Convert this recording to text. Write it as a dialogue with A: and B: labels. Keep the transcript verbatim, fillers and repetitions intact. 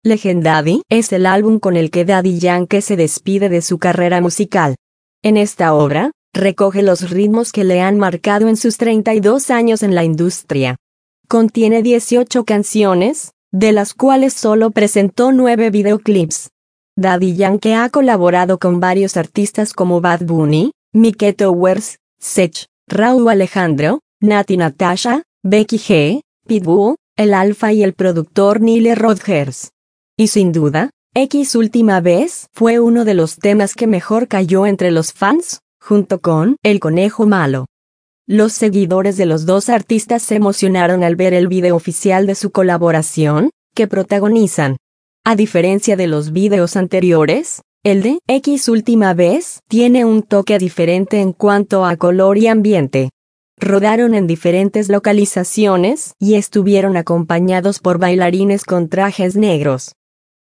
A: Legendaddy es el álbum con el que Daddy Yankee se despide de su carrera musical. En esta obra, recoge los ritmos que le han marcado en sus treinta y dos años en la industria. Contiene dieciocho canciones, de las cuales solo presentó nueve videoclips. Daddy Yankee ha colaborado con varios artistas como Bad Bunny, Mike Towers, Sech, Rauw Alejandro, Natti Natasha, Becky G, Pitbull, El Alfa y el productor Nile Rodgers. Y sin duda, X Última Vez fue uno de los temas que mejor cayó entre los fans, junto con El Conejo Malo. Los seguidores de los dos artistas se emocionaron al ver el video oficial de su colaboración, que protagonizan. A diferencia de los videos anteriores, el de X Última Vez tiene un toque diferente en cuanto a color y ambiente. Rodaron en diferentes localizaciones y estuvieron acompañados por bailarines con trajes negros.